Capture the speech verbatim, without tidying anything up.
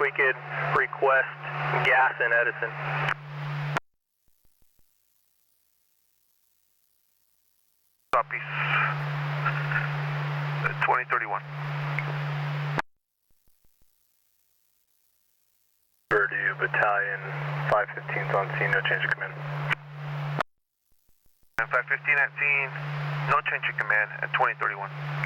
we could request gas in Edison. Copy. twenty thirty-one. Purdue Battalion five fifteen is on scene, no change of command. And five fifteen at scene, no change of command at twenty thirty-one.